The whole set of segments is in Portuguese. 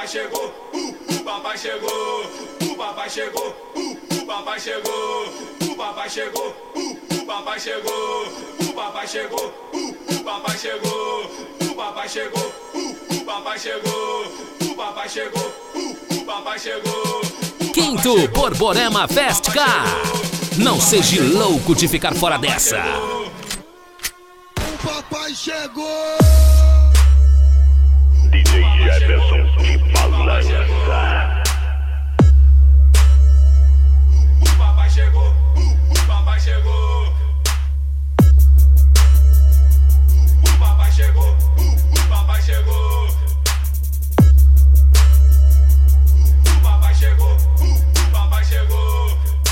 papai chegou, o papai chegou, o papai chegou, o papai chegou, o papai chegou, o papai chegou, o papai chegou, o papai chegou, o papai chegou, o papai chegou, o papai chegou, o papai chegou. Quinto Borborema Fest Car. Não seja louco de ficar fora dessa. O papai chegou. DJ Jefferson de balança. O papai chegou, o papai chegou. O papai chegou, o papai chegou. O papai chegou, o papai chegou.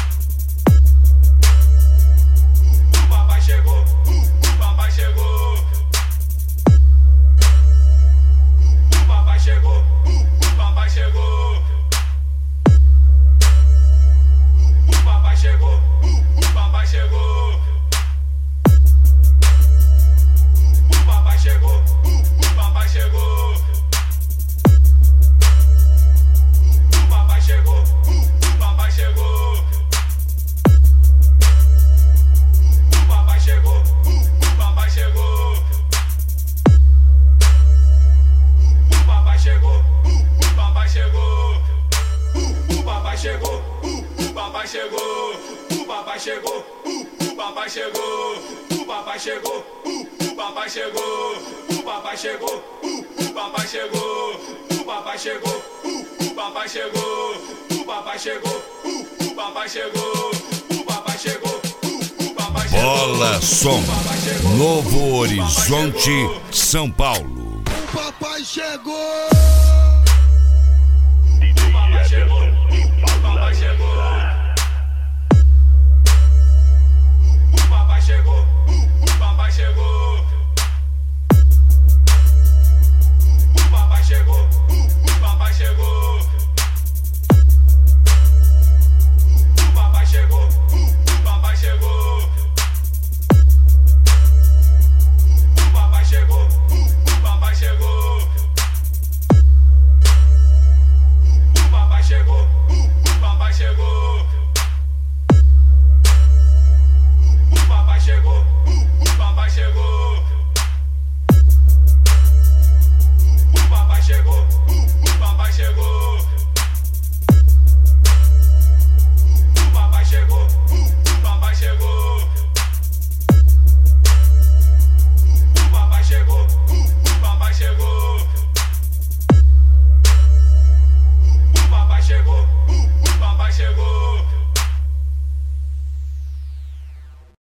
O papai chegou, o papai chegou. O papai chegou, o papai chegou. O papai chegou, o papai chegou. O papai chegou, o papai chegou. O papai chegou, o papai chegou. O papai chegou, o papai chegou. O papai chegou, o papai chegou. O papai chegou, o papai chegou. O papai chegou, o papai chegou. O papai chegou, o papai chegou. O papai chegou, o papai chegou. O papai chegou, o papai chegou. O papai chegou, o papai chegou. O papai chegou, o papai chegou. Bola Som, Novo Horizonte, São Paulo. O papai chegou.